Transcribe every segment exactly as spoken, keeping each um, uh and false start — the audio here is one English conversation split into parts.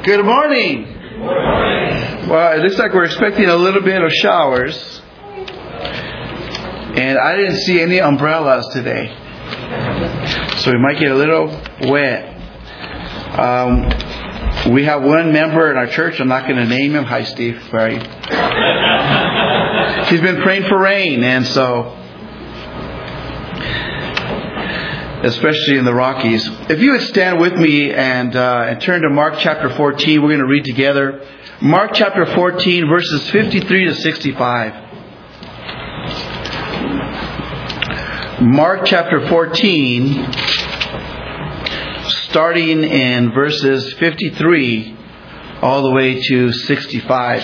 Good morning. Good morning. Well, it looks like we're expecting a little bit of showers. And I didn't see any umbrellas today. So we might get a little wet. Um, we have one member in our church. I'm not going to name him. Hi, Steve. Sorry. He's been praying for rain. And so, especially in the Rockies. If you would stand with me and, uh, and turn to Mark chapter fourteen, we're going to read together. Mark chapter fourteen, verses fifty-three to sixty-five. Mark chapter fourteen, starting in verses fifty-three all the way to sixty-five.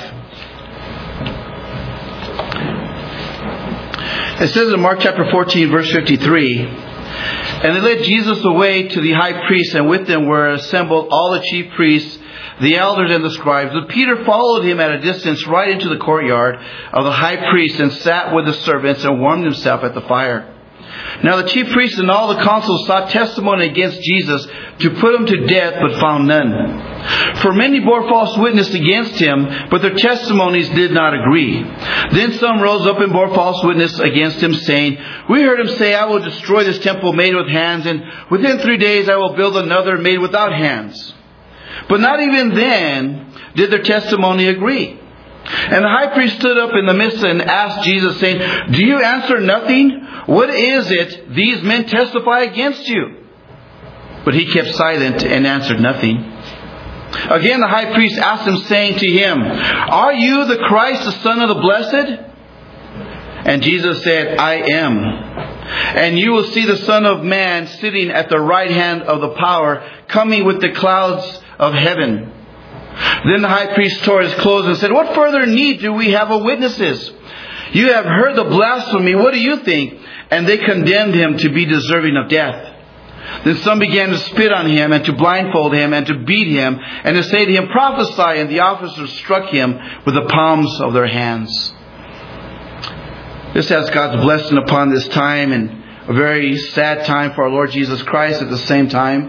It says in Mark chapter fourteen, verse fifty-three, "And they led Jesus away to the high priest, and with them were assembled all the chief priests, the elders, and the scribes. But Peter followed him at a distance right into the courtyard of the high priest, and sat with the servants and warmed himself at the fire. Now the chief priests and all the council sought testimony against Jesus to put him to death, but found none. For many bore false witness against him, but their testimonies did not agree. Then some rose up and bore false witness against him, saying, 'We heard him say, I will destroy this temple made with hands, and within three days I will build another made without hands.' But not even then did their testimony agree. And the high priest stood up in the midst and asked Jesus, saying, 'Do you answer nothing? What is it these men testify against you?' But he kept silent and answered nothing. Again the high priest asked him, saying to him, 'Are you the Christ, the Son of the Blessed?' And Jesus said, 'I am. And you will see the Son of Man sitting at the right hand of the power, coming with the clouds of heaven.' Then the high priest tore his clothes and said, 'What further need do we have of witnesses? You have heard the blasphemy. What do you think?' And they condemned him to be deserving of death. Then some began to spit on him and to blindfold him and to beat him and to say to him, 'Prophesy.' And the officers struck him with the palms of their hands." This has God's blessing upon this time, and a very sad time for our Lord Jesus Christ. At the same time,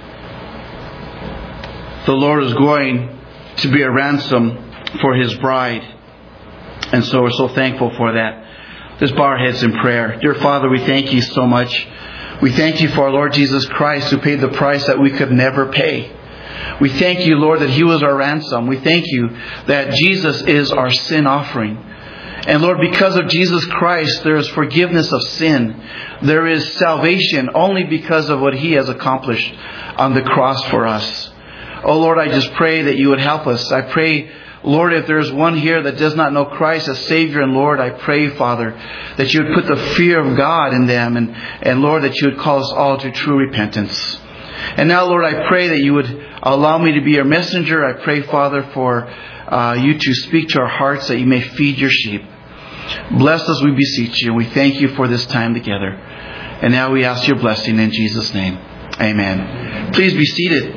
the Lord is going to be a ransom for His bride. And so we're so thankful for that. Let's bow our heads in prayer. Dear Father, we thank You so much. We thank You for our Lord Jesus Christ, who paid the price that we could never pay. We thank You, Lord, that He was our ransom. We thank You that Jesus is our sin offering. And Lord, because of Jesus Christ, there is forgiveness of sin. There is salvation only because of what He has accomplished on the cross for us. Oh Lord, I just pray that You would help us. I pray, Lord, if there's one here that does not know Christ as Savior and Lord, I pray, Father, that You would put the fear of God in them, and, and Lord, that You would call us all to true repentance. And now, Lord, I pray that You would allow me to be Your messenger. I pray, Father, for uh, You to speak to our hearts, that You may feed Your sheep. Bless us, we beseech You. We thank You for this time together. And now we ask Your blessing in Jesus' name. Amen. Please be seated.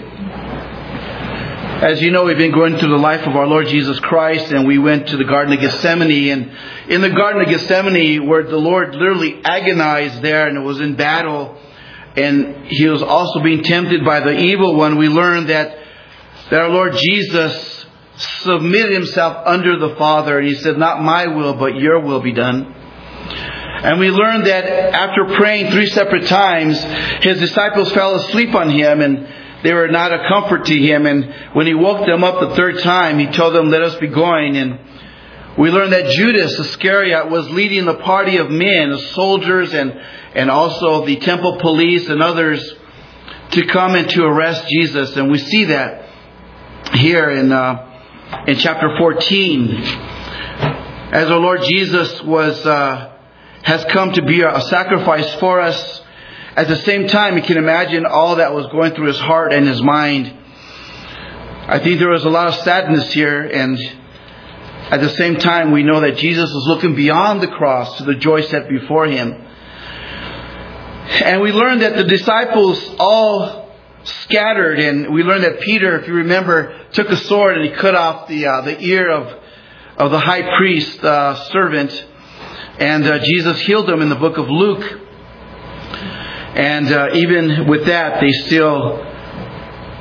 As you know, we've been going through the life of our Lord Jesus Christ, and we went to the Garden of Gethsemane. And in the Garden of Gethsemane, where the Lord literally agonized there and was in battle, and He was also being tempted by the evil one, we learned that, that our Lord Jesus submitted Himself under the Father, and He said, "Not my will, but Your will be done." And we learned that after praying three separate times, His disciples fell asleep on Him, and they were not a comfort to Him. And when He woke them up the third time, He told them, "Let us be going." And we learned that Judas Iscariot was leading the party of men, soldiers, and, and also the temple police and others, to come and to arrest Jesus. And we see that here in uh, in chapter fourteen, as our Lord Jesus was uh, has come to be a sacrifice for us. At the same time, you can imagine all that was going through His heart and His mind. I think there was a lot of sadness here, and at the same time, we know that Jesus was looking beyond the cross to the joy set before Him. And we learned that the disciples all scattered, and we learned that Peter, if you remember, took a sword and he cut off the uh, the ear of of the high priest uh, servant, and uh, Jesus healed him in the book of Luke. And uh, even with that, they still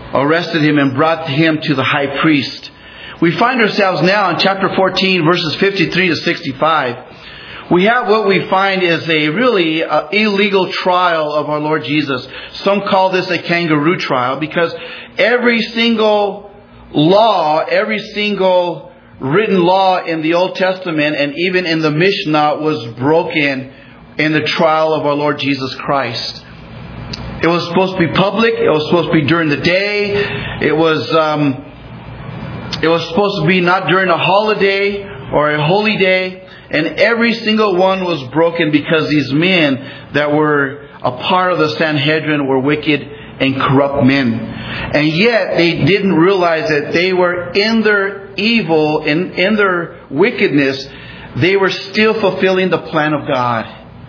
arrested him and brought him to the high priest. We find ourselves now in chapter fourteen, verses fifty-three to sixty-five. We have what we find is a really uh, illegal trial of our Lord Jesus. Some call this a kangaroo trial because every single law, every single written law in the Old Testament and even in the Mishnah was broken in the trial of our Lord Jesus Christ. It was supposed to be public. It was supposed to be during the day. It was um, it was supposed to be not during a holiday or a holy day. And every single one was broken because these men that were a part of the Sanhedrin were wicked and corrupt men. And yet they didn't realize that they were in their evil, in, in their wickedness, they were still fulfilling the plan of God.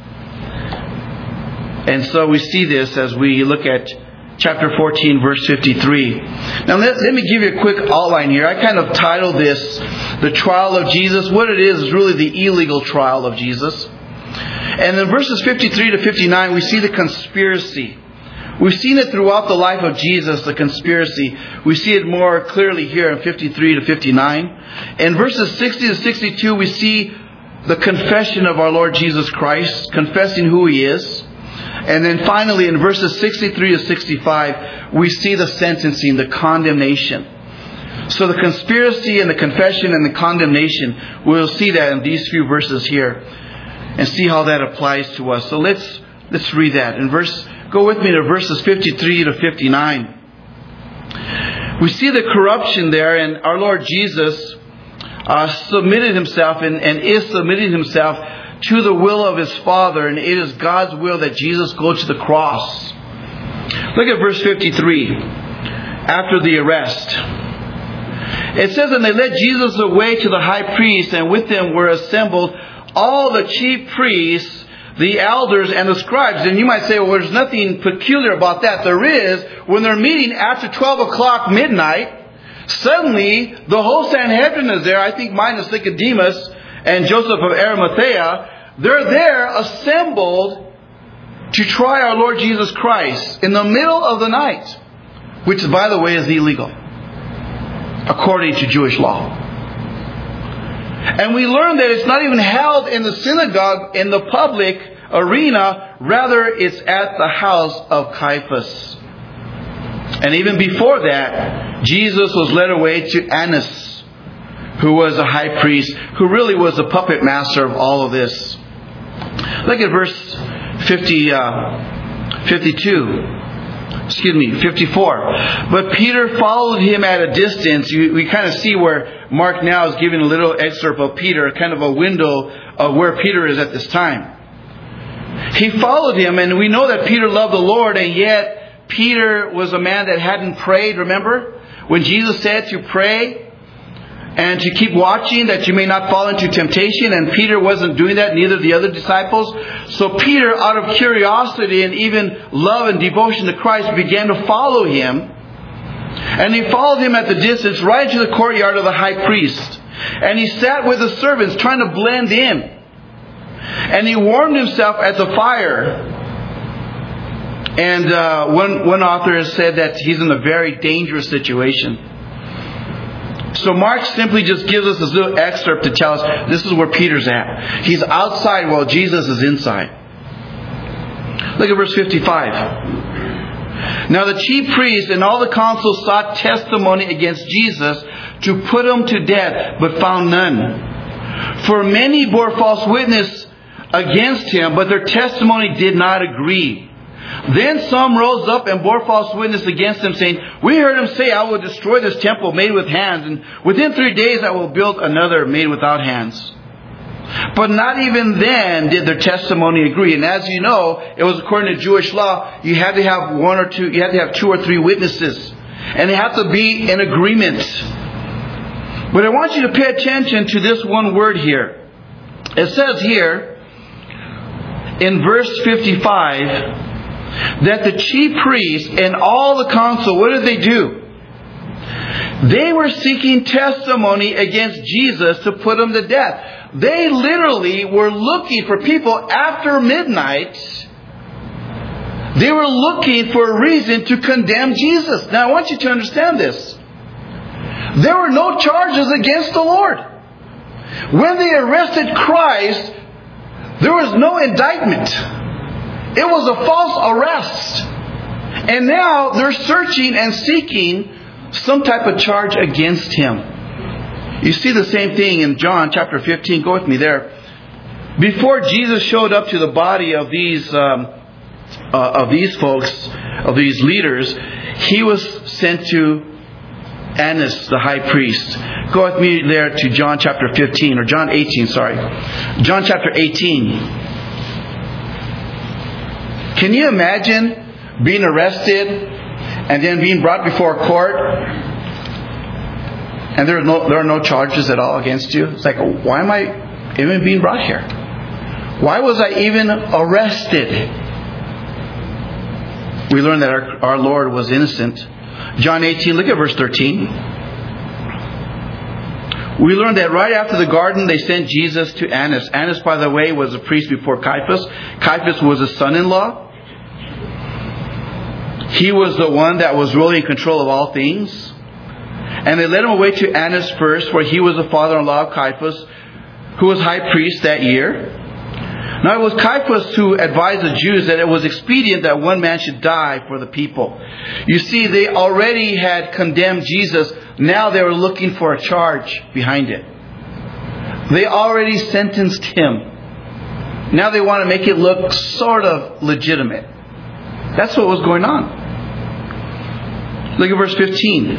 And so we see this as we look at chapter fourteen, verse fifty-three. Now let, let me give you a quick outline here. I kind of titled this, The Trial of Jesus. What it is is really the illegal trial of Jesus. And in verses fifty-three to fifty-nine, we see the conspiracy. We've seen it throughout the life of Jesus, the conspiracy. We see it more clearly here in fifty-three to fifty-nine. In verses sixty to sixty-two, we see the confession of our Lord Jesus Christ, confessing who He is. And then finally, in verses sixty-three to sixty-five, we see the sentencing, the condemnation. So the conspiracy and the confession and the condemnation, we'll see that in these few verses here and see how that applies to us. So let's let's read that. In verse, go with me to verses fifty-three to fifty-nine. We see the corruption there, and our Lord Jesus uh, submitted Himself and, and is submitting Himself to the will of His Father, and it is God's will that Jesus go to the cross. Look at verse fifty-three. After the arrest, it says, and they led Jesus away to the high priest, and with them were assembled all the chief priests, the elders, and the scribes. And you might say, well, there's nothing peculiar about that. There is. When they're meeting after twelve o'clock midnight, suddenly the whole Sanhedrin is there. I think minus Nicodemus and Joseph of Arimathea. They're there assembled to try our Lord Jesus Christ in the middle of the night, which, by the way, is illegal according to Jewish law. And we learn that it's not even held in the synagogue, in the public arena. Rather, it's at the house of Caiaphas. And even before that, Jesus was led away to Annas, who was a high priest, who really was the puppet master of all of this. Look at verse fifty, uh, fifty-two. Excuse me, fifty-four. But Peter followed him at a distance. You, we kind of see where Mark now is giving a little excerpt of Peter, kind of a window of where Peter is at this time. He followed him, and we know that Peter loved the Lord, and yet Peter was a man that hadn't prayed. Remember when Jesus said to pray and to keep watching that you may not fall into temptation, and Peter wasn't doing that, neither the other disciples. So Peter, out of curiosity and even love and devotion to Christ, began to follow him. And he followed him at the distance right into the courtyard of the high priest. And he sat with the servants trying to blend in. And he warmed himself at the fire. And uh, one, one author has said that he's in a very dangerous situation. So Mark simply just gives us this little excerpt to tell us this is where Peter's at. He's outside while Jesus is inside. Look at verse fifty-five. Now the chief priests and all the council sought testimony against Jesus to put him to death, but found none. For many bore false witness against him, but their testimony did not agree. Then some rose up and bore false witness against him, saying, we heard him say, I will destroy this temple made with hands, and within three days I will build another made without hands. But not even then did their testimony agree. And as you know, it was according to Jewish law, you had to have one or two, you had to have two or three witnesses. And they have to be in agreement. But I want you to pay attention to this one word here. It says here, in verse fifty-five, that the chief priests and all the council, what did they do? They were seeking testimony against Jesus to put him to death. They literally were looking for people after midnight They were looking for a reason to condemn Jesus. Now I want you to understand this. There were no charges against the Lord. When they arrested Christ, there was no indictment. It was a false arrest. And now they're searching and seeking some type of charge against Him. You see the same thing in John chapter fifteen. Go with me there. Before Jesus showed up to the body of these um, uh, of these folks, of these leaders, He was sent to Annas, the high priest. Go with me there to John chapter fifteen, or John eighteen, sorry. John chapter eighteen. Can you imagine being arrested and then being brought before a court and there are no, there are no charges at all against you? It's like, why am I even being brought here? Why was I even arrested? We learned that our, our Lord was innocent. John eighteen, look at verse thirteen. We learned that right after the garden, they sent Jesus to Annas. Annas, by the way, was a priest before Caiaphas. Caiaphas was a son-in-law. He was the one that was really in control of all things. And they led him away to Annas first, where he was the father-in-law of Caiaphas, who was high priest that year. Now it was Caiaphas who advised the Jews that it was expedient that one man should die for the people. You see, they already had condemned Jesus. Now they were looking for a charge behind it. They already sentenced Him. Now they want to make it look sort of legitimate. That's what was going on. Look at verse fifteen.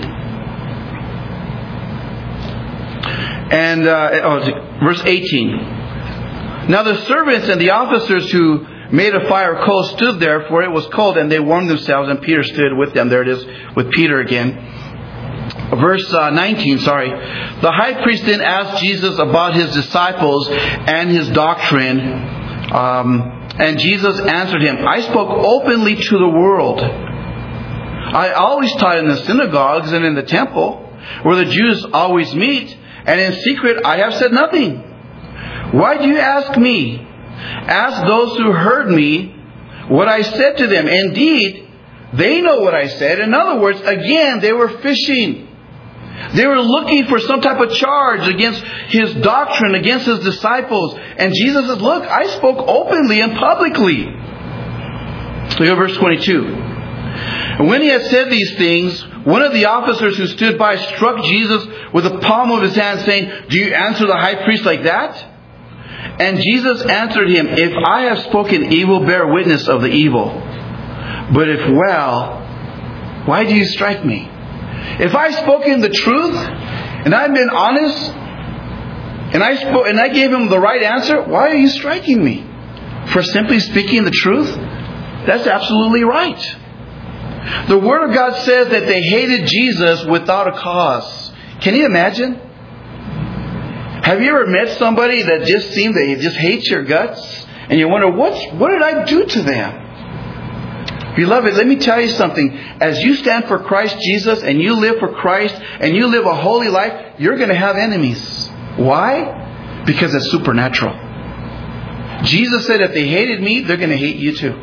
And uh, oh, verse eighteen. Now the servants and the officers who made a fire coal stood there, for it was cold, and they warmed themselves, and Peter stood with them. There it is, with Peter again. Verse uh, nineteen, sorry. The high priest then asked Jesus about His disciples and His doctrine. Um, and Jesus answered him, I spoke openly to the world. I always taught in the synagogues and in the temple, where the Jews always meet, and in secret I have said nothing. Why do you ask me? Ask those who heard me what I said to them. Indeed, they know what I said. In other words, again, they were fishing. They were looking for some type of charge against His doctrine, against His disciples. And Jesus says, look, I spoke openly and publicly. Look at verse twenty-two. And when He had said these things, one of the officers who stood by struck Jesus with the palm of his hand, saying, do you answer the high priest like that? And Jesus answered him, if I have spoken evil, bear witness of the evil. But if well, why do you strike me? If I've spoken the truth, and I've been honest, and I spoke, and I gave him the right answer, why are you striking me? For simply speaking the truth? That's absolutely right. The Word of God says that they hated Jesus without a cause. Can you imagine? Have you ever met somebody that just seemed they just hate your guts? And you wonder, what's, what did I do to them? Beloved, let me tell you something. As you stand for Christ Jesus and you live for Christ and you live a holy life, you're going to have enemies. Why? Because it's supernatural. Jesus said if they hated me, they're going to hate you too.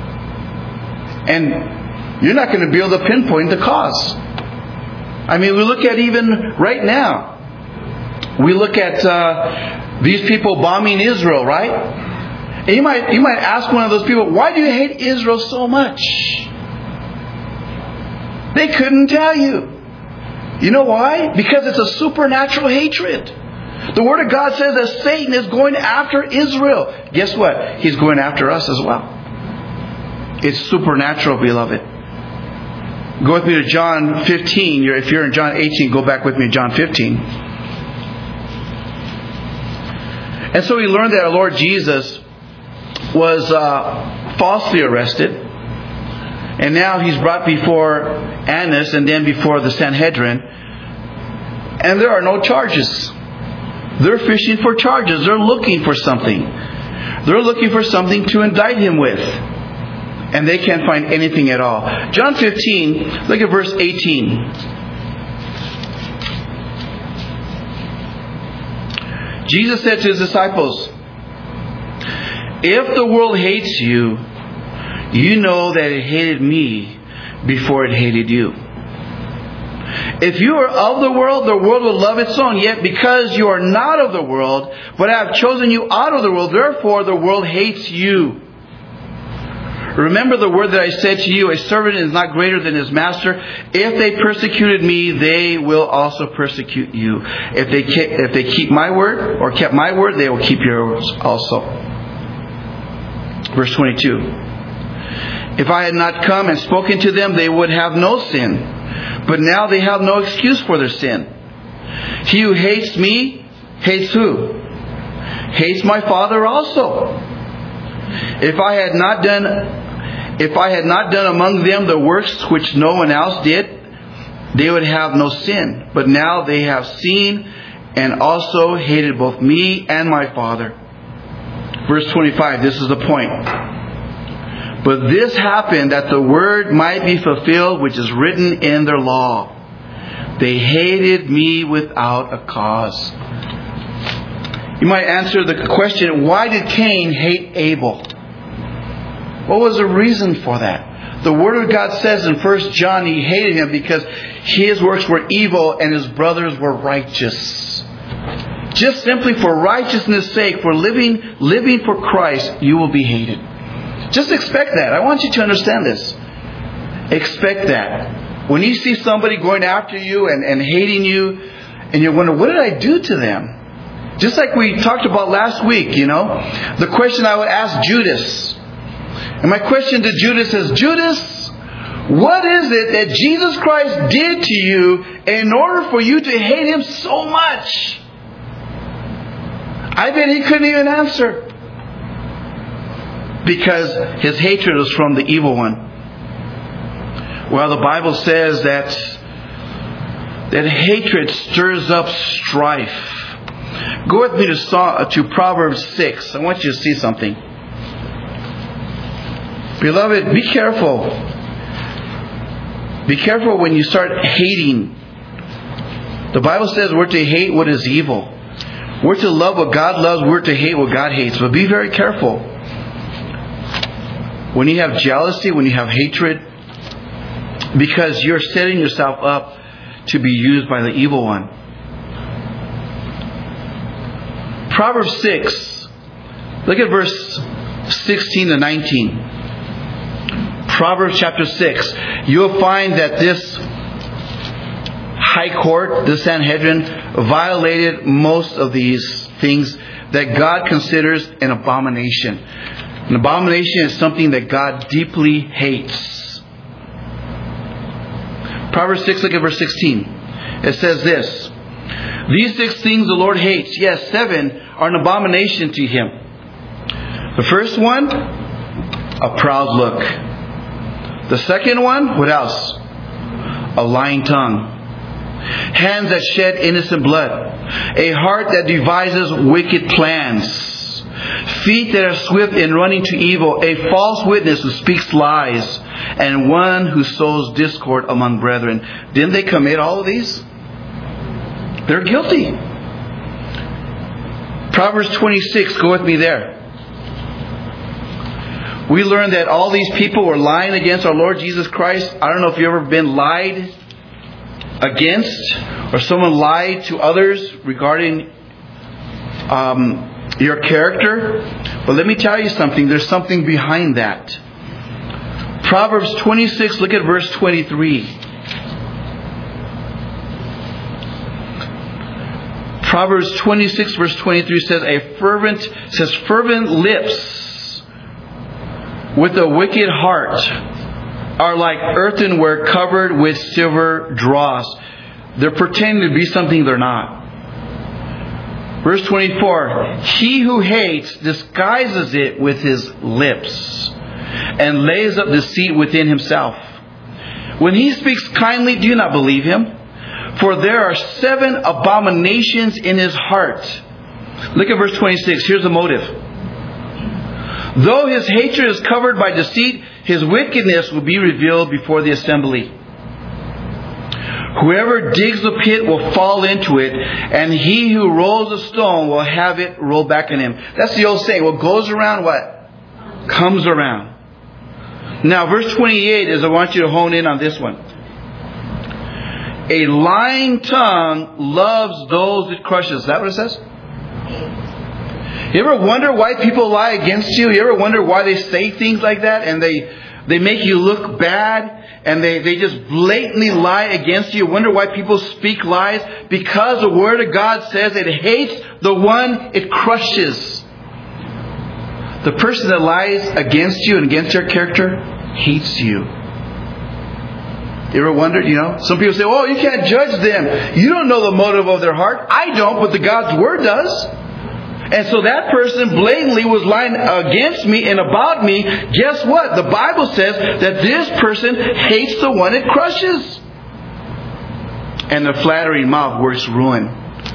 And you're not going to be able to pinpoint the cause. I mean, we look at even right now. We look at uh, these people bombing Israel, right? And you might you might ask one of those people, why do you hate Israel so much? They couldn't tell you. You know why? Because it's a supernatural hatred. The Word of God says that Satan is going after Israel. Guess what? He's going after us as well. It's supernatural, beloved. Go with me to John fifteen. If you're in John eighteen, go back with me to John fifteen. And so we learned that our Lord Jesus was uh, falsely arrested. And now He's brought before Annas and then before the Sanhedrin. And there are no charges. They're fishing for charges. They're looking for something. They're looking for something to indict Him with. And they can't find anything at all. John fifteen, look at verse eighteen. Jesus said to His disciples, if the world hates you, you know that it hated me before it hated you. If you are of the world, the world will love its own. Yet because you are not of the world, but I have chosen you out of the world, therefore the world hates you. Remember the word that I said to you, a servant is not greater than his master. If they persecuted me, they will also persecute you. If they keep, if they keep my word, or kept my word, they will keep yours also. Verse twenty-two. If I had not come and spoken to them, they would have no sin. But now they have no excuse for their sin. He who hates me, hates who? Hates my Father also. If I had not done, if I had not done among them the works which no one else did, they would have no sin. But now they have seen and also hated both me and my Father. Verse twenty-five, this is the point. But this happened that the word might be fulfilled which is written in their law. They hated me without a cause. You might answer the question, why did Cain hate Abel? What was the reason for that? The Word of God says in First John he hated him because his works were evil and his brothers were righteous. Just simply for righteousness' sake, for living, living for Christ, you will be hated. Just expect that. I want you to understand this. Expect that. When you see somebody going after you and, and hating you, and you wonder, what did I do to them? Just like we talked about last week, you know. The question I would ask Judas. And my question to Judas is, Judas, what is it that Jesus Christ did to you in order for you to hate Him so much? I bet he couldn't even answer. Because his hatred was from the evil one. Well, the Bible says that that hatred stirs up strife. Go with me to, to Proverbs six. I want you to see something. Beloved, be careful. Be careful when you start hating. The Bible says we're to hate what is evil. We're to love what God loves. We're to hate what God hates. But be very careful. When you have jealousy, when you have hatred, because you're setting yourself up to be used by the evil one. Proverbs six, look at verse sixteen to nineteen. Proverbs chapter six. You'll find that this high court, the Sanhedrin, violated most of these things that God considers an abomination. An abomination is something that God deeply hates. Proverbs six, look at verse sixteen. It says this. These six things the Lord hates. Yes, seven are an abomination to Him. The first one, a proud look. The second one, what else? A lying tongue. Hands that shed innocent blood. A heart that devises wicked plans. Feet that are swift in running to evil, a false witness who speaks lies, and one who sows discord among brethren. Didn't they commit all of these? They're guilty. Proverbs twenty-six, go with me there. We learned that all these people were lying against our Lord Jesus Christ. I don't know if you've ever been lied against, or someone lied to others regarding um, your character. But let me tell you something. There's something behind that. Proverbs twenty-six, look at verse twenty-three. Proverbs twenty-six, verse twenty-three says, a fervent, says, fervent lips with a wicked heart are like earthenware covered with silver dross. They're pretending to be something they're not. Verse twenty-four, he who hates disguises it with his lips and lays up deceit within himself. When he speaks kindly, do not believe him, for there are seven abominations in his heart. Look at verse twenty-six. Here's the motive. Though his hatred is covered by deceit, his wickedness will be revealed before the assembly. Whoever digs a pit will fall into it, and he who rolls a stone will have it roll back on him. That's the old saying. What goes around, what? Comes around. Now, verse twenty-eight is, I want you to hone in on this one. A lying tongue loves those it crushes. Is that what it says? You ever wonder why people lie against you? You ever wonder why they say things like that and they they make you look bad and they, they just blatantly lie against you? You wonder why people speak lies? Because the Word of God says it hates the one it crushes. The person that lies against you and against your character hates you. You ever wondered, you know? Some people say, oh, you can't judge them. You don't know the motive of their heart. I don't, but the God's Word does. And so that person blatantly was lying against me and about me. Guess what? The Bible says that this person hates the one it crushes. And the flattering mouth works ruin.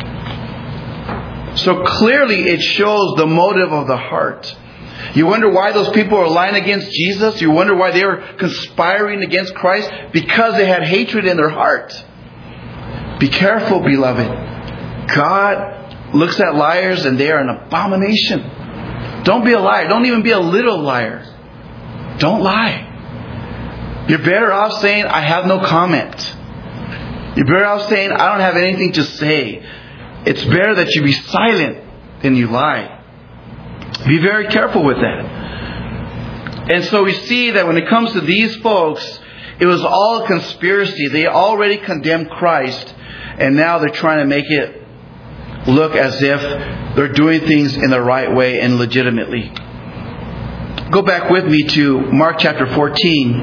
So clearly it shows the motive of the heart. You wonder why those people are lying against Jesus? You wonder why they were conspiring against Christ? Because they had hatred in their heart. Be careful, beloved. God looks at liars and they are an abomination. Don't be a liar. Don't even be a little liar. Don't lie. You're better off saying, I have no comment. You're better off saying, I don't have anything to say. It's better that you be silent than you lie. Be very careful with that. And so we see that when it comes to these folks, it was all a conspiracy. They already condemned Christ, and now they're trying to make it look as if they're doing things in the right way and legitimately. Go back with me to Mark chapter fourteen.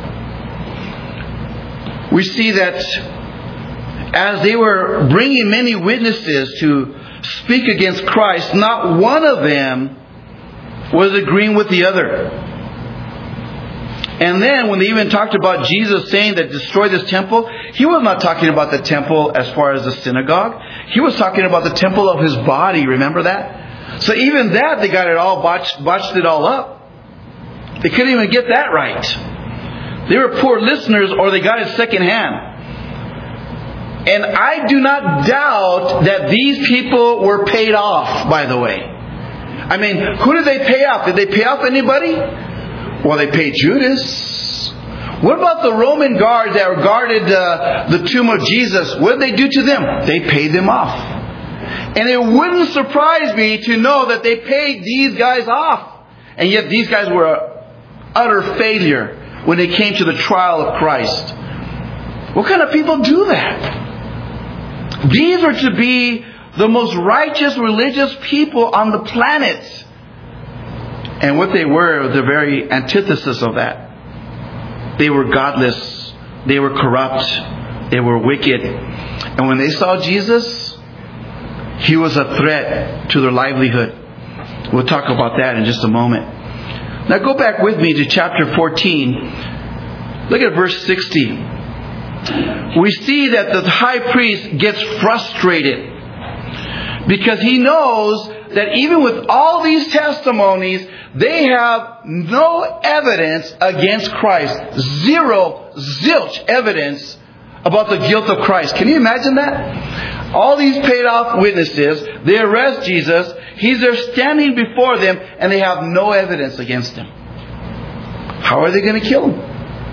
We see that as they were bringing many witnesses to speak against Christ, not one of them was agreeing with the other. And then when they even talked about Jesus saying that destroy this temple, He was not talking about the temple as far as the synagogue. He was talking about the temple of His body. Remember that? So even that, they got it all botched, botched it all up. They couldn't even get that right. They were poor listeners, or they got it secondhand. And I do not doubt that these people were paid off, by the way. I mean, who did they pay off? Did they pay off anybody? Well, they paid Judas. What about the Roman guards that guarded uh, the tomb of Jesus? What did they do to them? They paid them off. And it wouldn't surprise me to know that they paid these guys off. And yet these guys were an utter failure when it came to the trial of Christ. What kind of people do that? These are to be the most righteous religious people on the planet. And what they were, the very antithesis of that. They were godless. They were corrupt. They were wicked. And when they saw Jesus, He was a threat to their livelihood. We'll talk about that in just a moment. Now go back with me to chapter fourteen. Look at verse sixty. We see that the high priest gets frustrated because he knows that even with all these testimonies, they have no evidence against Christ. Zero, zilch evidence about the guilt of Christ. Can you imagine that? All these paid off witnesses, they arrest Jesus. He's there standing before them and they have no evidence against Him. How are they going to kill Him?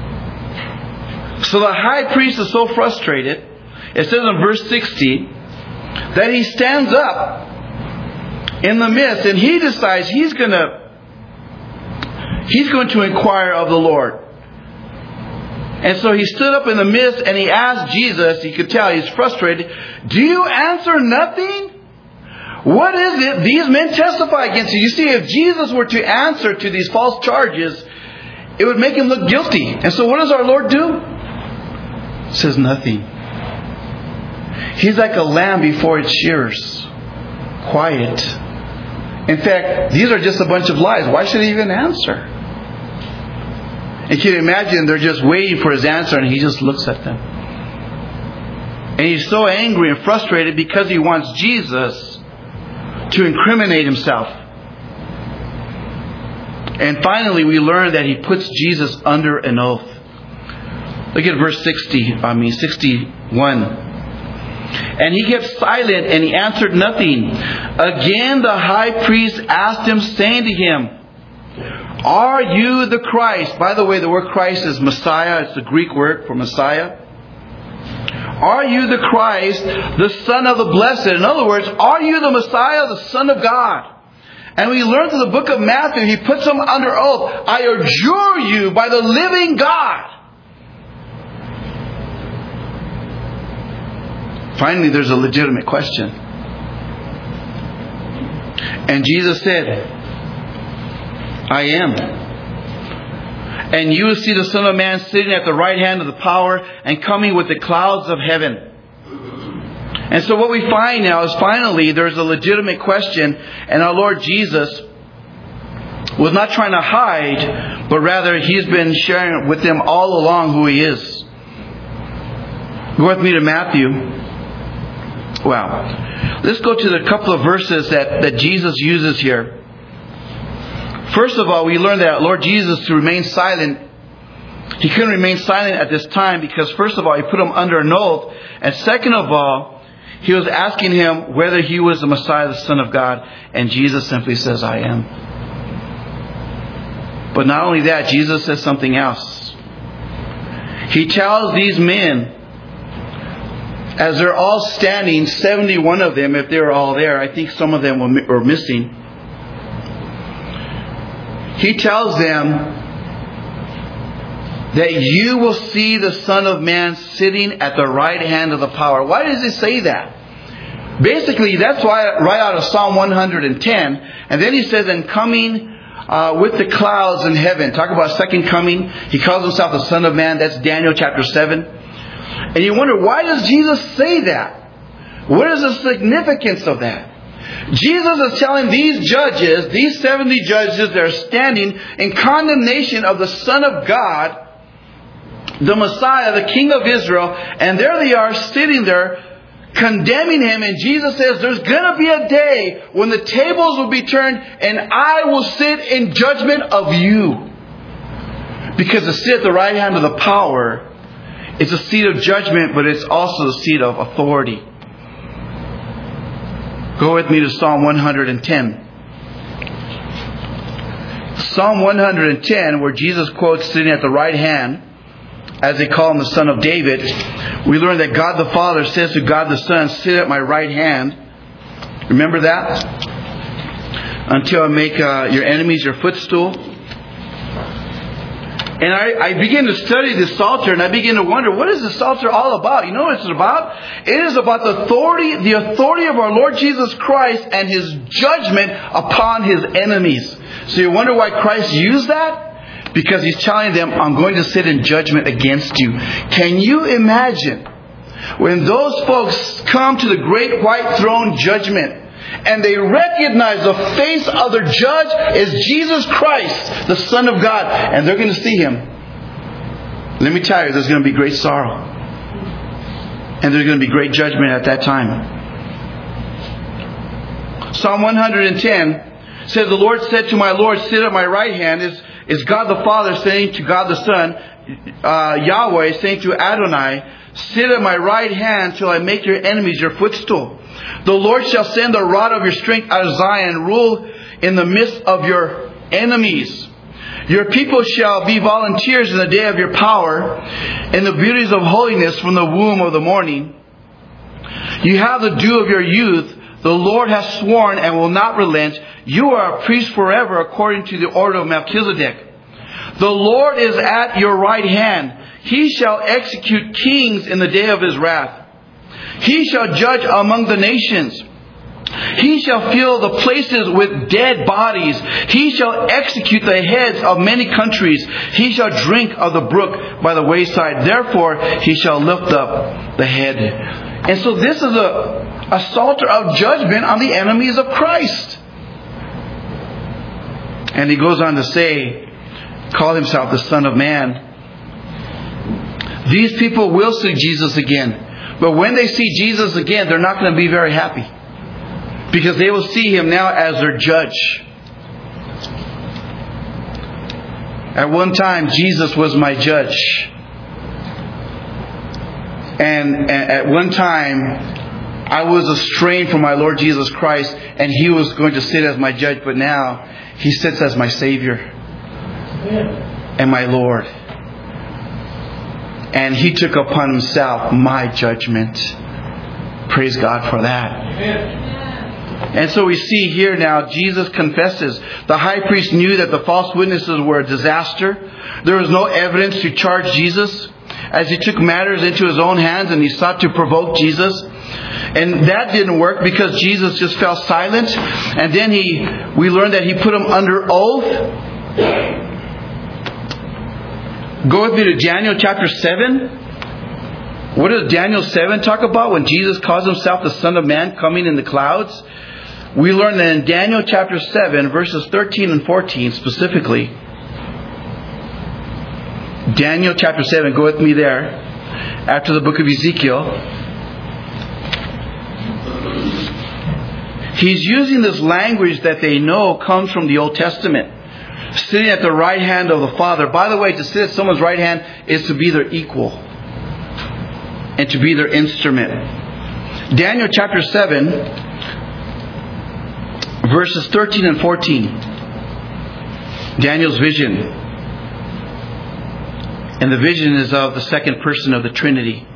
So the high priest is so frustrated, it says in verse sixty, that he stands up in the midst and he decides he's going to he's going to inquire of the Lord. And so he stood up in the midst and he asked Jesus, you could tell he's frustrated, do you answer nothing? What is it these men testify against you? You see, if Jesus were to answer to these false charges, it would make Him look guilty. And so what does our Lord do? Says nothing. He's like a lamb before its shearers. Quiet. In fact, these are just a bunch of lies. Why should He even answer? And can you imagine they're just waiting for His answer and He just looks at them. And He's so angry and frustrated because He wants Jesus to incriminate Himself. And finally we learn that He puts Jesus under an oath. Look at verse sixty, I mean sixty-one. And he kept silent and he answered nothing. Again the high priest asked him, saying to him, Are you the Christ? By the way, the word Christ is Messiah. It's the Greek word for Messiah. Are you the Christ, the Son of the Blessed? In other words, are you the Messiah, the Son of God? And we learn through the book of Matthew, he puts them under oath. I adjure you by the living God. Finally, there's a legitimate question. And Jesus said, I am. And you will see the Son of Man sitting at the right hand of the power and coming with the clouds of heaven. And so what we find now is finally there's a legitimate question, and our Lord Jesus was not trying to hide, but rather He's been sharing with them all along who He is. Go with me to Matthew. Wow. Let's go to the couple of verses that, that Jesus uses here. First of all, we learn that Lord Jesus, to remain silent, He couldn't remain silent at this time because first of all, He put Him under an oath. And second of all, He was asking Him whether He was the Messiah, the Son of God. And Jesus simply says, I am. But not only that, Jesus says something else. He tells these men, as they're all standing, seventy-one of them, if they were all there, I think some of them were missing. He tells them that you will see the Son of Man sitting at the right hand of the power. Why does He say that? Basically, that's why right out of Psalm one hundred ten. And then He says, and coming uh, with the clouds in heaven. Talk about second coming. He calls Himself the Son of Man. That's Daniel chapter seven. And you wonder, why does Jesus say that? What is the significance of that? Jesus is telling these judges, these seventy judges that are standing in condemnation of the Son of God, the Messiah, the King of Israel, and there they are sitting there condemning Him, and Jesus says there's going to be a day when the tables will be turned and I will sit in judgment of you. Because to sit at the right hand of the power, it's a seat of judgment, but it's also a seat of authority. Go with me to Psalm one hundred ten. Psalm one hundred ten, where Jesus quotes sitting at the right hand, as they call Him the Son of David, we learn that God the Father says to God the Son, sit at my right hand. Remember that? Until I make uh, your enemies your footstool. And I, I begin to study this Psalter, and I begin to wonder, what is this Psalter all about? You know what it's about? It is about the authority, the authority of our Lord Jesus Christ and His judgment upon His enemies. So you wonder why Christ used that? Because He's telling them, I'm going to sit in judgment against you. Can you imagine when those folks come to the great white throne judgment and they recognize the face of their judge is Jesus Christ, the Son of God, and they're going to see Him? Let me tell you, there's going to be great sorrow. And there's going to be great judgment at that time. Psalm one hundred ten says, the Lord said to my Lord, sit at my right hand. Is Is God the Father saying to God the Son, uh, Yahweh saying to Adonai, sit at my right hand till I make your enemies your footstool. The Lord shall send the rod of your strength out of Zion, rule in the midst of your enemies. Your people shall be volunteers in the day of your power, in the beauties of holiness from the womb of the morning. You have the dew of your youth. The Lord has sworn and will not relent. You are a priest forever according to the order of Melchizedek. The Lord is at your right hand. He shall execute kings in the day of His wrath. He shall judge among the nations. He shall fill the places with dead bodies. He shall execute the heads of many countries. He shall drink of the brook by the wayside. Therefore He shall lift up the head. And so this is a, a psalter of judgment on the enemies of Christ. And He goes on to say, call Himself the Son of Man. These people will see Jesus again. But when they see Jesus again, they're not going to be very happy. Because they will see Him now as their judge. At one time, Jesus was my judge. And at one time, I was estranged from my Lord Jesus Christ, and He was going to sit as my judge. But now, He sits as my Savior. and my Lord. And He took upon Himself my judgment. Praise God for that. And so we see here now, Jesus confesses. The high priest knew that the false witnesses were a disaster. There was no evidence to charge Jesus, as he took matters into his own hands and he sought to provoke Jesus. And that didn't work because Jesus just fell silent. And then he, we learned that He put him under oath. Go with me to Daniel chapter seven. What does Daniel seven talk about when Jesus calls Himself the Son of Man coming in the clouds? We learn that in Daniel chapter seven, verses thirteen and fourteen specifically. Daniel chapter seven, go with me there. After the book of Ezekiel. He's using this language that they know comes from the Old Testament. Sitting at the right hand of the Father. By the way, to sit at someone's right hand is to be their equal. And to be their instrument. Daniel chapter seven, verses thirteen and fourteen. Daniel's vision. And the vision is of the second person of the Trinity.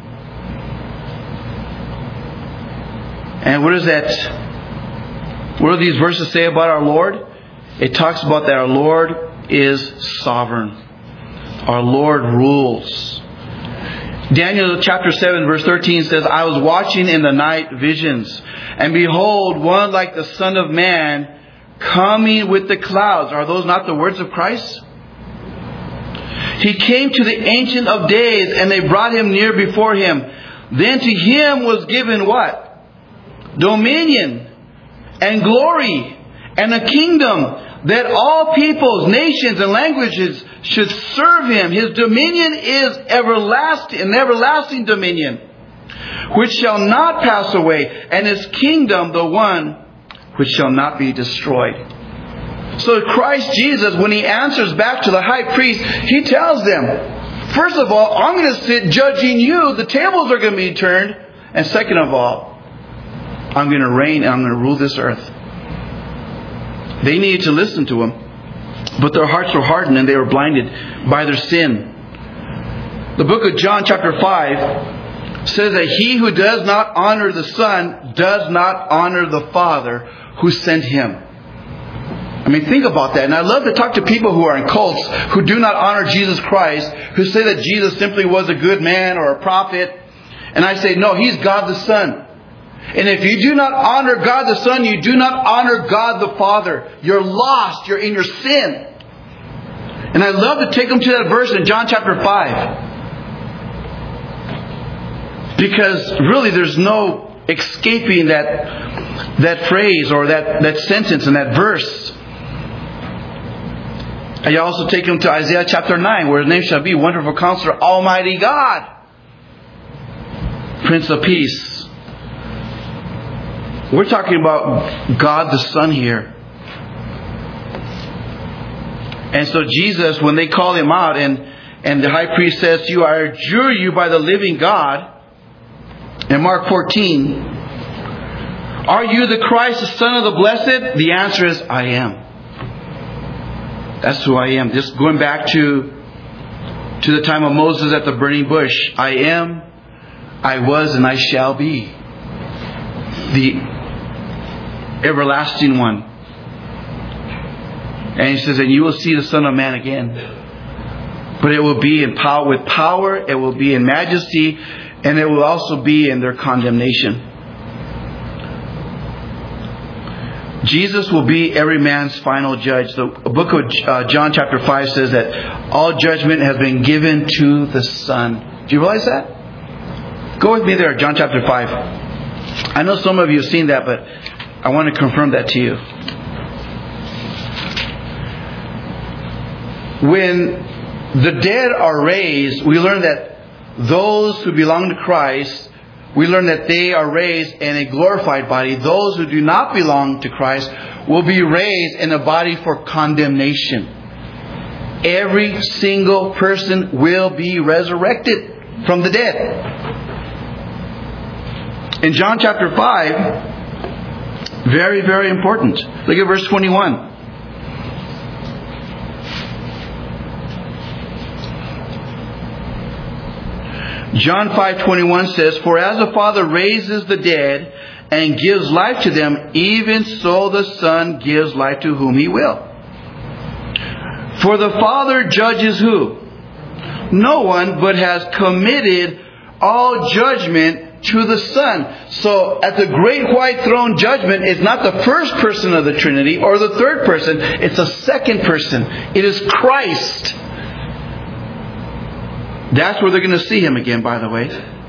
And what is that? What do these verses say about our Lord? It talks about that our Lord is sovereign. Our Lord rules. Daniel chapter seven verse thirteen says, I was watching in the night visions, and behold, one like the Son of Man coming with the clouds. Are those not the words of Christ? He came to the Ancient of Days, and they brought Him near before Him. Then to Him was given what? Dominion and glory and a kingdom, that all peoples, nations, and languages should serve Him. His dominion is everlasting, an everlasting dominion, which shall not pass away, and His kingdom the one which shall not be destroyed. So Christ Jesus, when He answers back to the high priest, He tells them, first of all, I'm going to sit judging you. The tables are going to be turned. And second of all, I'm going to reign and I'm going to rule this earth. They needed to listen to Him, but their hearts were hardened and they were blinded by their sin. The book of John chapter five says that he who does not honor the Son does not honor the Father who sent Him. I mean, think about that. And I love to talk to people who are in cults, who do not honor Jesus Christ, who say that Jesus simply was a good man or a prophet. And I say, no, He's God the Son. And if you do not honor God the Son, you do not honor God the Father. You're lost. You're in your sin. And I love to take them to that verse in John chapter five. Because really there's no escaping that, that phrase or that, that sentence and that verse. And you also take them to Isaiah chapter nine, where His name shall be Wonderful Counselor, Almighty God, Prince of Peace. We're talking about God the Son here. And so Jesus, when they call Him out, and, and the high priest says to you, I adjure you by the living God, in Mark fourteen, are you the Christ, the Son of the Blessed? The answer is, I am. That's who I am. Just going back to, to the time of Moses at the burning bush. I am, I was, and I shall be. The everlasting one. And He says, and you will see the Son of Man again. But it will be in power, with power, it will be in majesty, and it will also be in their condemnation. Jesus will be every man's final judge. The book of uh, John chapter five says that all judgment has been given to the Son. Do you realize that? Go with me there, John chapter five. I know some of you have seen that, but I want to confirm that to you. When the dead are raised, we learn that those who belong to Christ, we learn that they are raised in a glorified body. Those who do not belong to Christ will be raised in a body for condemnation. Every single person will be resurrected from the dead. In John chapter five, very, very important. Look at verse twenty-one. John five twenty-one says, "For as the Father raises the dead and gives life to them, even so the Son gives life to whom He will. For the Father judges who? No one, but has committed all judgment to the Son." So at the great white throne judgment, it's not the first person of the Trinity or the third person. It's a second person. It is Christ. That's where they're going to see Him again, by the way.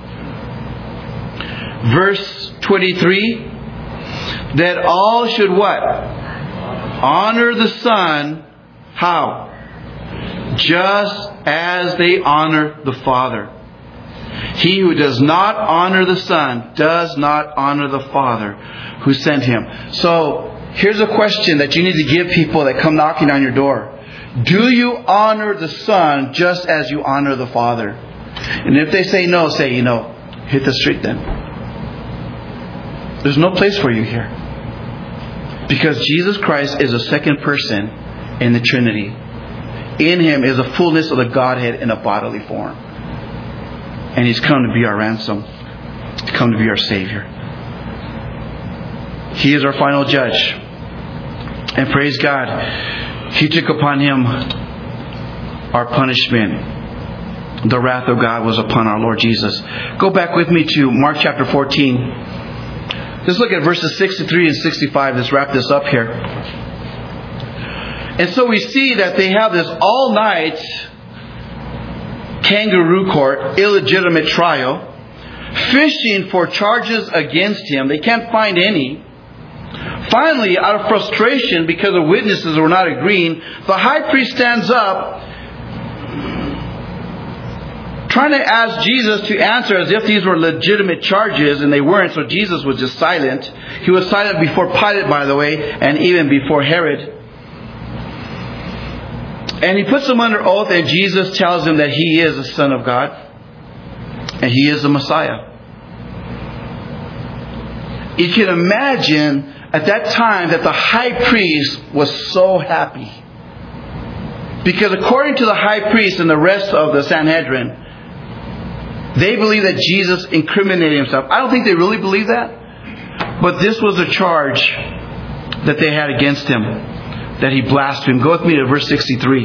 Verse twenty-three. That all should what? Honor the Son. How? Just as they honor the Father. He who does not honor the Son does not honor the Father who sent Him. So here's a question that you need to give people that come knocking on your door. Do you honor the Son just as you honor the Father? And if they say no, say, you know, hit the street then. There's no place for you here. Because Jesus Christ is a second person in the Trinity. In Him is the fullness of the Godhead in a bodily form. And He's come to be our ransom. He's come to be our Savior. He is our final judge. And praise God, He took upon Him our punishment. The wrath of God was upon our Lord Jesus. Go back with me to Mark chapter fourteen. Let's look at verses sixty-three and sixty-five. Let's wrap this up here. And so we see that they have this all-night kangaroo court, illegitimate trial, fishing for charges against Him. They can't find any. Finally, out of frustration, because the witnesses were not agreeing, the high priest stands up, trying to ask Jesus to answer as if these were legitimate charges, and they weren't, so Jesus was just silent. He was silent before Pilate, by the way, and even before Herod. And he puts them under oath, and Jesus tells them that He is the Son of God, and He is the Messiah. You can imagine at that time that the high priest was so happy. Because according to the high priest and the rest of the Sanhedrin, they believe that Jesus incriminated Himself. I don't think they really believe that. But this was a charge that they had against Him, that He blasphemed. Go with me to verse sixty-three.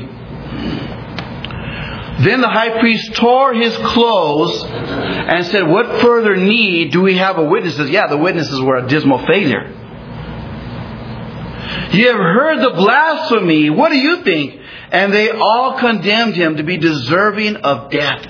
Then the high priest tore his clothes and said, "What further need do we have of witnesses?" Yeah, the witnesses were a dismal failure. "You have heard the blasphemy. What do you think?" And they all condemned Him to be deserving of death.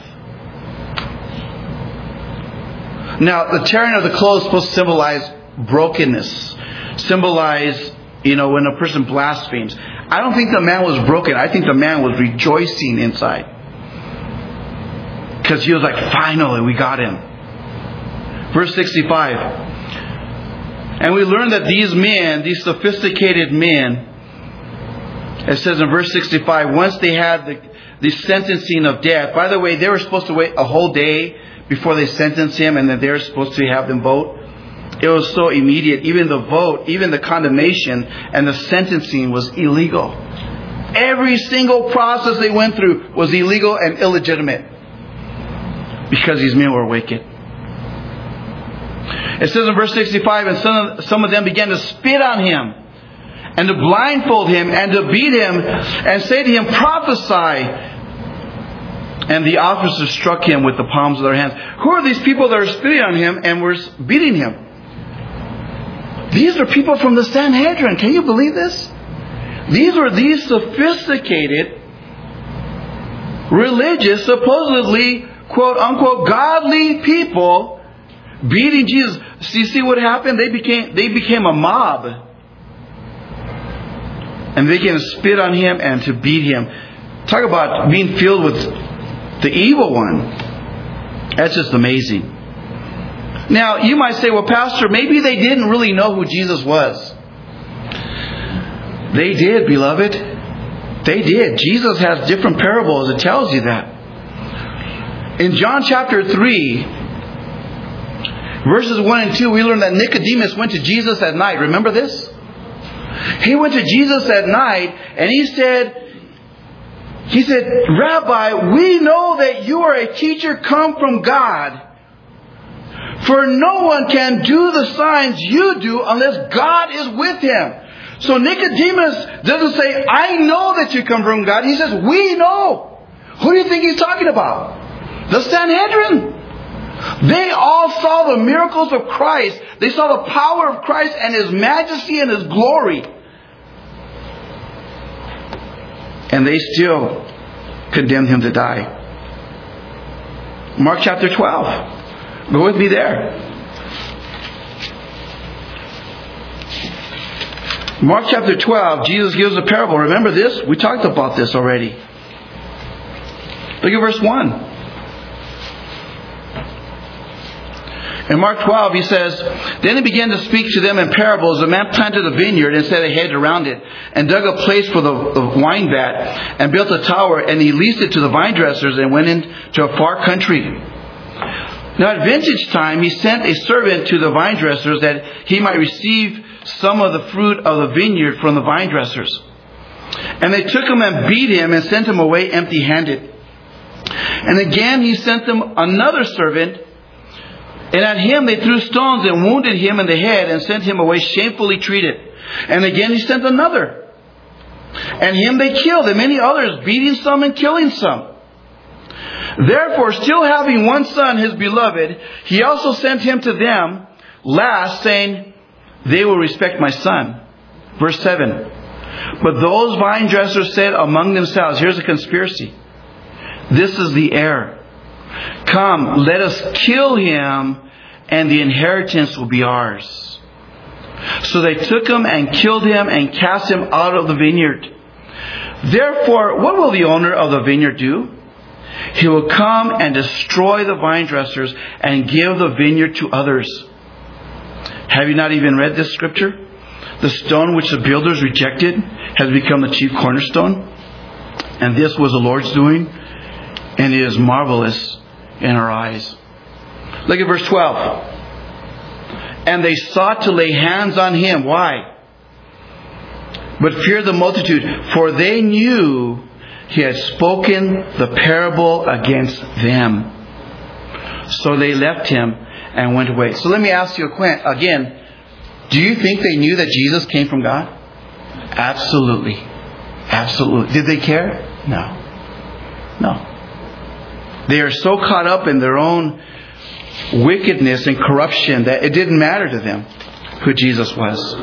Now, the tearing of the clothes is supposed to symbolize brokenness. Symbolize, you know, when a person blasphemes. I don't think the man was broken. I think the man was rejoicing inside. Because he was like, finally, we got him. Verse sixty-five. And we learn that these men, these sophisticated men, it says in verse sixty-five, once they had the, the sentencing of death. By the way, they were supposed to wait a whole day before they sentenced Him, and then they were supposed to have them vote. It was so immediate. Even the vote, even the condemnation and the sentencing was illegal. Every single process they went through was illegal and illegitimate. Because these men were wicked. It says in verse sixty-five, and some of, some of them began to spit on Him, and to blindfold Him, and to beat Him, and say to Him, "Prophesy." And the officers struck Him with the palms of their hands. Who are these people that are spitting on Him and were beating Him? These are people from the Sanhedrin. Can you believe this? These were these sophisticated, religious, supposedly, quote unquote, godly people beating Jesus. So you see what happened? They became they became a mob. And they began to spit on Him and to beat Him. Talk about being filled with the evil one. That's just amazing. Now, you might say, well, Pastor, maybe they didn't really know who Jesus was. They did, beloved. They did. Jesus has different parables. It tells you that. In John chapter three, verses one and two, we learn that Nicodemus went to Jesus at night. Remember this? He went to Jesus at night and he said, He said, Rabbi, we know that you are a teacher come from God. For no one can do the signs you do unless God is with him. So Nicodemus doesn't say, I know that you come from God. He says, we know. Who do you think he's talking about? The Sanhedrin. They all saw the miracles of Christ. They saw the power of Christ and His majesty and His glory. And they still condemned Him to die. Mark chapter twelve. Go with me there. Mark chapter twelve, Jesus gives a parable. Remember this? We talked about this already. Look at verse one. In Mark twelve, he says, Then he began to speak to them in parables. A man planted a vineyard and set a hedge around it, and dug a place for the, the wine vat, and built a tower, and he leased it to the vine dressers, and went into a far country. Now at vintage time, he sent a servant to the vine dressers that he might receive some of the fruit of the vineyard from the vine dressers. And they took him and beat him and sent him away empty-handed. And again he sent them another servant, and at him they threw stones and wounded him in the head and sent him away shamefully treated. And again he sent another. And him they killed, and many others, beating some and killing some. Therefore, still having one son, his beloved, he also sent him to them last, saying, They will respect my son. Verse seven. But those vine dressers said among themselves, here's a conspiracy. This is the heir. Come, let us kill him, and the inheritance will be ours. So they took him and killed him and cast him out of the vineyard. Therefore, what will the owner of the vineyard do? He will come and destroy the vine dressers and give the vineyard to others. Have you not even read this scripture? The stone which the builders rejected has become the chief cornerstone. And this was the Lord's doing, and it is marvelous in our eyes. Look at verse twelve. And they sought to lay hands on him. Why? But feared the multitude, for they knew he had spoken the parable against them. So they left him and went away. So let me ask you again. Do you think they knew that Jesus came from God? Absolutely. Absolutely. Did they care? No. No. They are so caught up in their own wickedness and corruption that it didn't matter to them who Jesus was.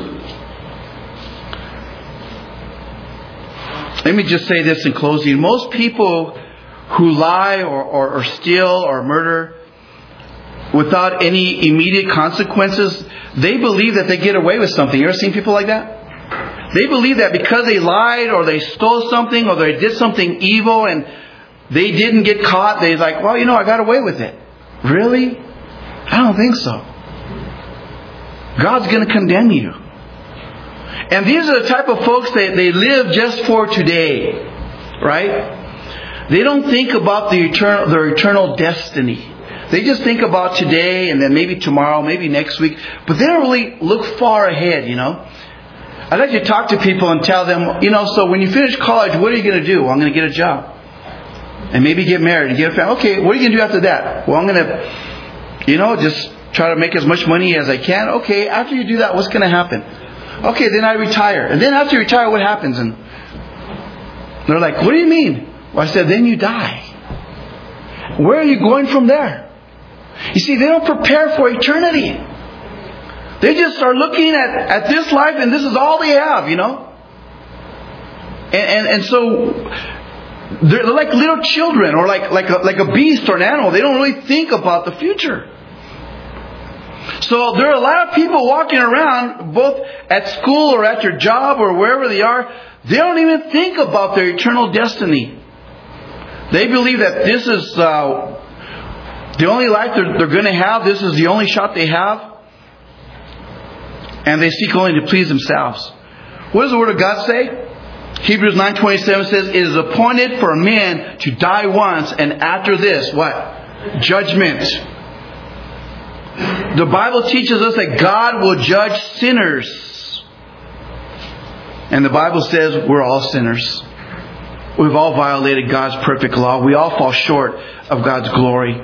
Let me just say this in closing. Most people who lie or, or, or steal or murder without any immediate consequences, they believe that they get away with something. You ever seen people like that? They believe that because they lied or they stole something or they did something evil and they didn't get caught, they're like, well, you know, I got away with it. Really? I don't think so. God's going to condemn you. And these are the type of folks that they live just for today. Right? They don't think about the eternal, their eternal destiny. They just think about today and then maybe tomorrow, maybe next week. But they don't really look far ahead, you know. I like to talk to people and tell them, you know, so when you finish college, what are you going to do? Well, I'm going to get a job. And maybe get married and get a family. Okay, what are you going to do after that? Well, I'm going to, you know, just try to make as much money as I can. Okay, after you do that, what's going to happen? Okay, then I retire. And then after you retire, what happens? And they're like, what do you mean? Well, I said, then you die. Where are you going from there? You see, they don't prepare for eternity. They just are looking at, at this life and this is all they have, you know. And, and, and so they're like little children or like, like, a, like a beast or an animal. They don't really think about the future. So there are a lot of people walking around, both at school or at their job or wherever they are. They don't even think about their eternal destiny. They believe that this is uh, the only life they're, they're going to have. This is the only shot they have. And they seek only to please themselves. What does the Word of God say? Hebrews nine twenty-seven says, it is appointed for man to die once, and after this, what? Judgment. The Bible teaches us that God will judge sinners. And the Bible says we're all sinners. We've all violated God's perfect law. We all fall short of God's glory.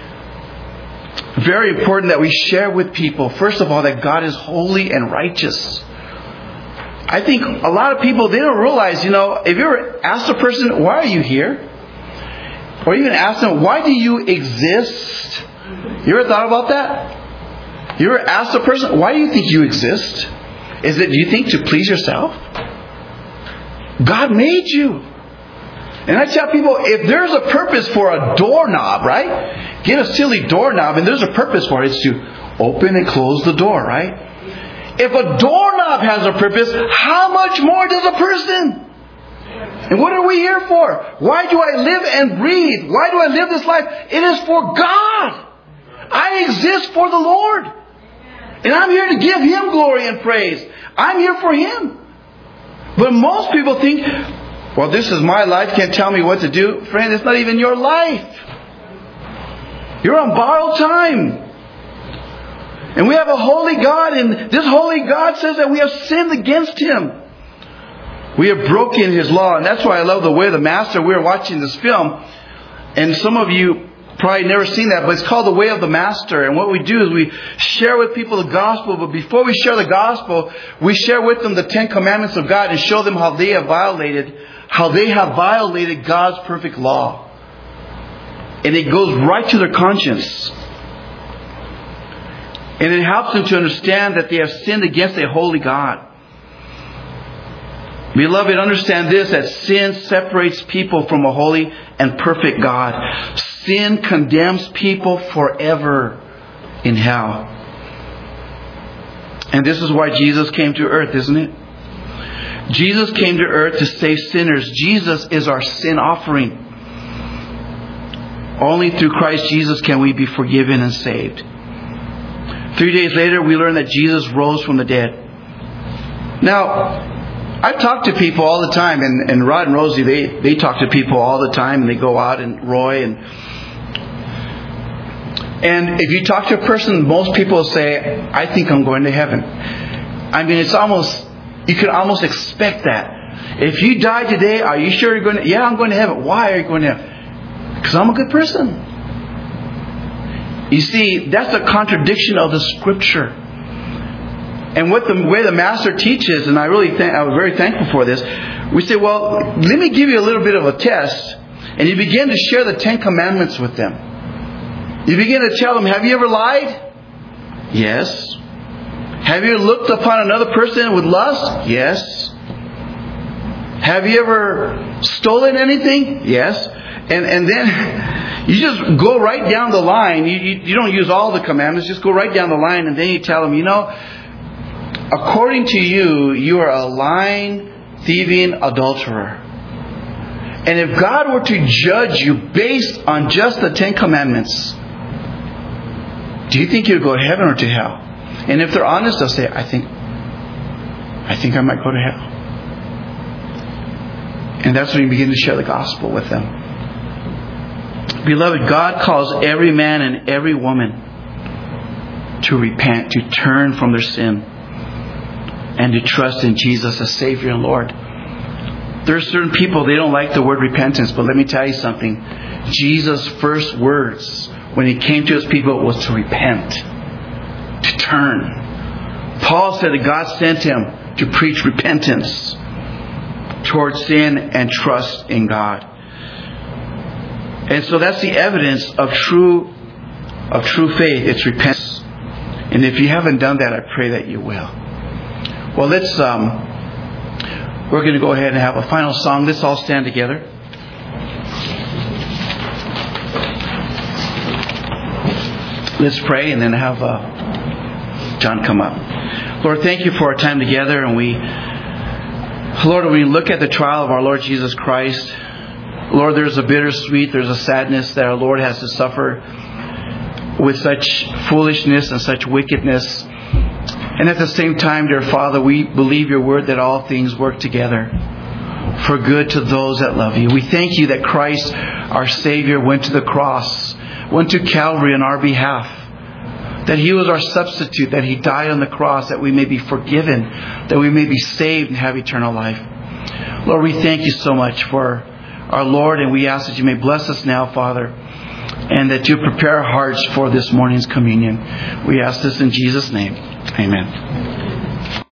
Very important that we share with people, first of all, that God is holy and righteous. I think a lot of people, they don't realize, you know, if you ever ask a person, why are you here? Or even ask them, why do you exist? You ever thought about that? You ever asked a person, why do you think you exist? Is it, do you think, to please yourself? God made you. And I tell people, if there's a purpose for a doorknob, right? Get a silly doorknob and there's a purpose for it. It's to open and close the door, right? If a doorknob has a purpose, how much more does a person? And what are we here for? Why do I live and breathe? Why do I live this life? It is for God. I exist for the Lord. And I'm here to give Him glory and praise. I'm here for Him. But most people think, well, this is my life, can't tell me what to do. Friend, it's not even your life. You're on borrowed time. And we have a holy God, and this holy God says that we have sinned against Him. We have broken His law, and that's why I love The Way of the Master. We were watching this film, and some of you probably never seen that, but it's called The Way of the Master. And what we do is we share with people the gospel, but before we share the gospel, we share with them the Ten Commandments of God and show them how they have violated, how they have violated God's perfect law. And it goes right to their conscience. And it helps them to understand that they have sinned against a holy God. Beloved, understand this, that sin separates people from a holy and perfect God. Sin condemns people forever in hell. And this is why Jesus came to earth, isn't it? Jesus came to earth to save sinners. Jesus is our sin offering. Only through Christ Jesus can we be forgiven and saved. Three days later, we learn that Jesus rose from the dead. Now, I talk to people all the time, and, and Rod and Rosie, they, they talk to people all the time, and they go out, and Roy, and and if you talk to a person, most people say, I think I'm going to heaven. I mean, it's almost, you could almost expect that. If you die today, are you sure you're going to, yeah, I'm going to heaven. Why are you going to heaven? Because I'm a good person. You see, that's a contradiction of the Scripture. And what the way the Master teaches, and I really think I was very thankful for this, we say, well, let me give you a little bit of a test. And you begin to share the Ten Commandments with them. You begin to tell them, have you ever lied? Yes. Have you looked upon another person with lust? Yes. Have you ever stolen anything? Yes. And and then you just go right down the line. You, you, you don't use all the commandments. Just go right down the line, and then you tell them, you know, according to you, you are a lying, thieving adulterer. And if God were to judge you based on just the Ten Commandments, do you think you'd go to heaven or to hell? And if they're honest, they'll say, I think, I think I might go to hell. And that's when you begin to share the gospel with them. Beloved, God calls every man and every woman to repent, to turn from their sin, and to trust in Jesus as Savior and Lord. There are certain people, they don't like the word repentance, but let me tell you something. Jesus' first words when He came to His people was to repent, to turn. Paul said that God sent him to preach repentance towards sin and trust in God. And so that's the evidence of true of true faith. It's repentance. And if you haven't done that, I pray that you will. Well, let's um, we're going to go ahead and have a final song. Let's all stand together. Let's pray and then have uh, John come up. Lord, thank you for our time together. And we, Lord, when we look at the trial of our Lord Jesus Christ, Lord, there's a bittersweet, there's a sadness that our Lord has to suffer with such foolishness and such wickedness. And at the same time, dear Father, we believe your word that all things work together for good to those that love you. We thank you that Christ, our Savior, went to the cross, went to Calvary on our behalf, that He was our substitute, that He died on the cross, that we may be forgiven, that we may be saved and have eternal life. Lord, we thank you so much for our Lord, and we ask that you may bless us now, Father, and that you prepare our hearts for this morning's communion. We ask this in Jesus' name. Amen.